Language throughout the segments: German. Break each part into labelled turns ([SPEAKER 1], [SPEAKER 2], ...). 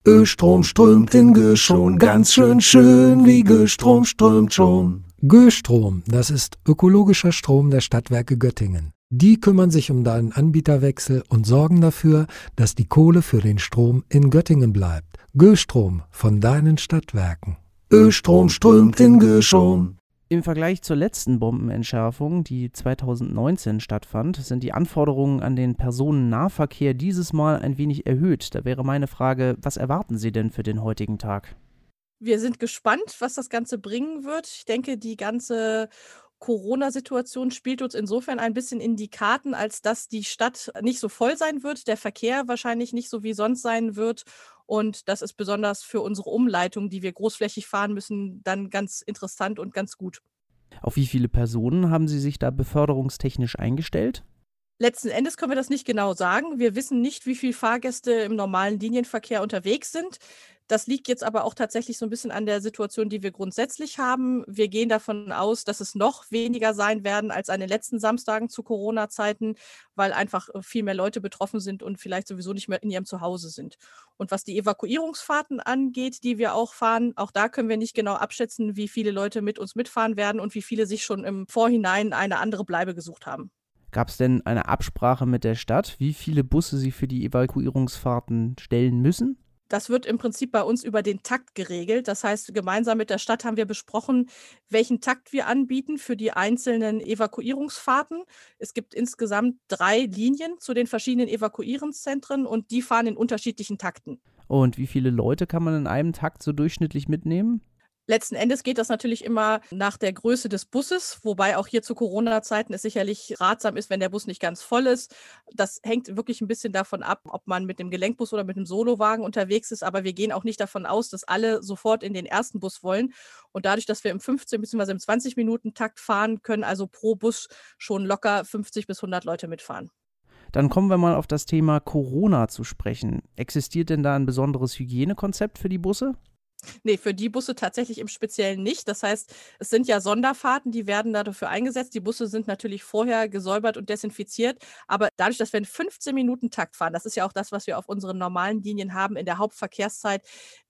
[SPEAKER 1] Östrom strömt in Göschon, ganz schön wie Göstrom strömt schon.
[SPEAKER 2] Göstrom, das ist ökologischer Strom der Stadtwerke Göttingen. Die kümmern sich um deinen Anbieterwechsel und sorgen dafür, dass die Kohle für den Strom in Göttingen bleibt. Göstrom von deinen Stadtwerken.
[SPEAKER 1] Östrom strömt in Göschon.
[SPEAKER 3] Im Vergleich zur letzten Bombenentschärfung, die 2019 stattfand, sind die Anforderungen an den Personennahverkehr dieses Mal ein wenig erhöht. Da wäre meine Frage, was erwarten Sie denn für den heutigen Tag?
[SPEAKER 4] Wir sind gespannt, was das Ganze bringen wird. Ich denke, die ganze Corona-Situation spielt uns insofern ein bisschen in die Karten, als dass die Stadt nicht so voll sein wird, der Verkehr wahrscheinlich nicht so wie sonst sein wird. Und das ist besonders für unsere Umleitung, die wir großflächig fahren müssen, dann ganz interessant und ganz gut.
[SPEAKER 3] Auf wie viele Personen haben Sie sich da beförderungstechnisch eingestellt?
[SPEAKER 4] Letzten Endes können wir das nicht genau sagen. Wir wissen nicht, wie viele Fahrgäste im normalen Linienverkehr unterwegs sind. Das liegt jetzt aber auch tatsächlich so ein bisschen an der Situation, die wir grundsätzlich haben. Wir gehen davon aus, dass es noch weniger sein werden als an den letzten Samstagen zu Corona-Zeiten, weil einfach viel mehr Leute betroffen sind und vielleicht sowieso nicht mehr in ihrem Zuhause sind. Und was die Evakuierungsfahrten angeht, die wir auch fahren, auch da können wir nicht genau abschätzen, wie viele Leute mit uns mitfahren werden und wie viele sich schon im Vorhinein eine andere Bleibe gesucht haben.
[SPEAKER 3] Gab es denn eine Absprache mit der Stadt, wie viele Busse Sie für die Evakuierungsfahrten stellen müssen?
[SPEAKER 4] Das wird im Prinzip bei uns über den Takt geregelt. Das heißt, gemeinsam mit der Stadt haben wir besprochen, welchen Takt wir anbieten für die einzelnen Evakuierungsfahrten. Es gibt insgesamt 3 Linien zu den verschiedenen Evakuierungszentren und die fahren in unterschiedlichen Takten.
[SPEAKER 3] Und wie viele Leute kann man in einem Takt so durchschnittlich mitnehmen?
[SPEAKER 4] Letzten Endes geht das natürlich immer nach der Größe des Busses, wobei auch hier zu Corona-Zeiten es sicherlich ratsam ist, wenn der Bus nicht ganz voll ist. Das hängt wirklich ein bisschen davon ab, ob man mit dem Gelenkbus oder mit dem Solowagen unterwegs ist. Aber wir gehen auch nicht davon aus, dass alle sofort in den ersten Bus wollen. Und dadurch, dass wir im 15 bzw. im 20-Minuten-Takt fahren, können also pro Bus schon locker 50 bis 100 Leute mitfahren.
[SPEAKER 3] Dann kommen wir mal auf das Thema Corona zu sprechen. Existiert denn da ein besonderes Hygienekonzept für die Busse?
[SPEAKER 4] Ne, für die Busse tatsächlich im Speziellen nicht. Das heißt, es sind ja Sonderfahrten, die werden da dafür eingesetzt. Die Busse sind natürlich vorher gesäubert und desinfiziert, aber dadurch, dass wir in 15-Minuten-Takt fahren, das ist ja auch das, was wir auf unseren normalen Linien haben in der Hauptverkehrszeit,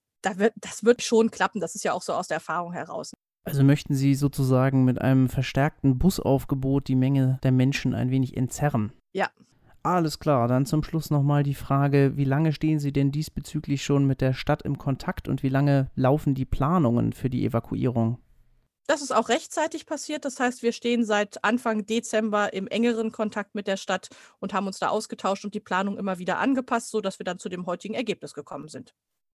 [SPEAKER 4] das wird schon klappen. Das ist ja auch so aus der Erfahrung heraus.
[SPEAKER 3] Also möchten Sie sozusagen mit einem verstärkten Busaufgebot die Menge der Menschen ein wenig entzerren?
[SPEAKER 4] Ja.
[SPEAKER 3] Alles klar, dann zum Schluss nochmal die Frage, wie lange stehen Sie denn diesbezüglich schon mit der Stadt im Kontakt und wie lange laufen die Planungen für die Evakuierung?
[SPEAKER 4] Das ist auch rechtzeitig passiert. Das heißt, wir stehen seit Anfang Dezember im engeren Kontakt mit der Stadt und haben uns da ausgetauscht und die Planung immer wieder angepasst, sodass wir dann zu dem heutigen Ergebnis gekommen sind.